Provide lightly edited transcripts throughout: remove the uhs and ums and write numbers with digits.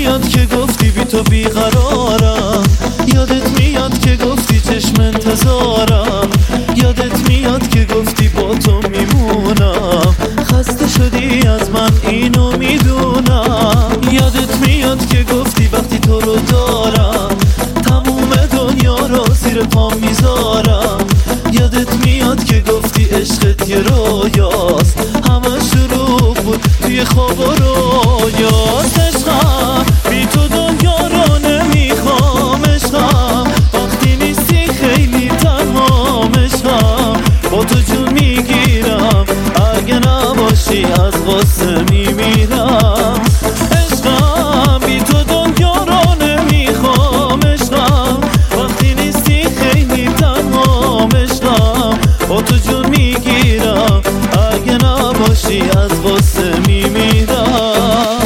میاد که گفتی بی تو بیقرارم، یادت میاد که گفتی چشم انتظارم، یادت میاد که گفتی با تو میمونم، خسته شدی از من اینو میدونم. یادت میاد که گفتی وقتی تو رو دارم تموم دنیا رو زیر پام میذارم، یادت میاد که گفتی عشقت یه رویاست، همش دروغ بود توی خواب و رویاست. عشقم بی تو دنیا رو نمیخوام، عشقم وقتی نیستی خیلی تنهام، عشقم با تو جون میگیرم اگه نباشی از غصه میمیرم. عشقم بی تو دنیا رو نمیخوام، عشقم وقتی نیستی خیلی تنهام، عشقم با تو جون میگیرم اگه نباشی از غصه میمیرم.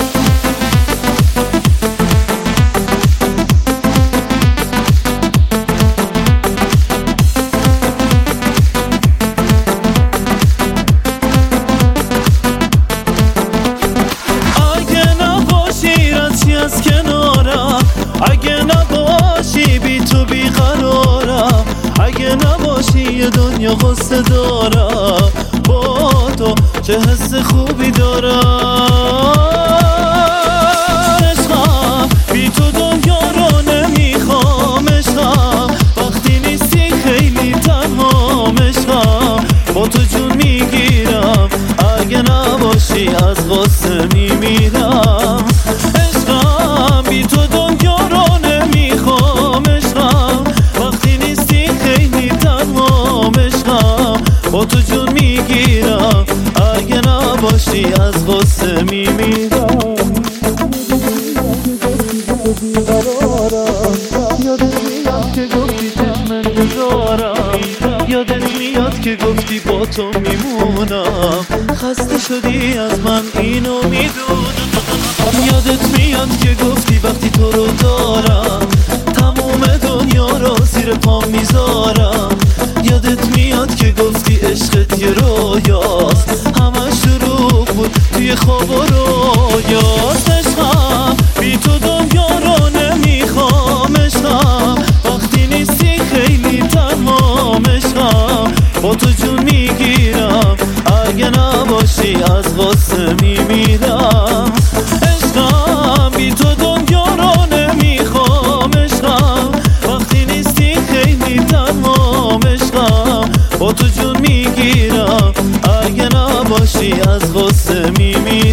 از کنارم اگه نباشی بی تو بیقرارم، اگه نباشی یه دنیا غصه دارم، با تو چه حس خوبی دارم. عشقم بی تو دنیا رو نمیخوام، عشقم وقتی نیستی خیلی تنهام، عشقم با تو جون میگیرم اگه نباشی از غصه میمیرم. بی تو دنیا رو نمیخوام، عشقم وقتی نیستی خیلی تنهام، عشقم با تو جون میگیرم اگه نباشی از غصه میمیرم. یادت میاد که گفتی چشم انتظارم، یادت میاد که گفتی با تو میمونم، خسته شدی از من اینو میدونم. یادت میاد که گفتی وقتی تو رو دارم تموم دنیا رو زیر پام میذارم، یادت میاد که گفتی عشقت یه رویاست، همش دروغ بود توی خواب و رویاست. عشقم بی تو دنیا رو نمیخوام، عشقم وقتی نیستی خیلی تنهام، عشقم با تو جون میگیرم اگه نباشی از غصه میمیرم. عشقم بی تو دنیا رو نمیخوام، عشقم وقتی نیستی خیلی تنهام، عشقم با تو جون میگیرم اگه نباشی از غصه میمیرم.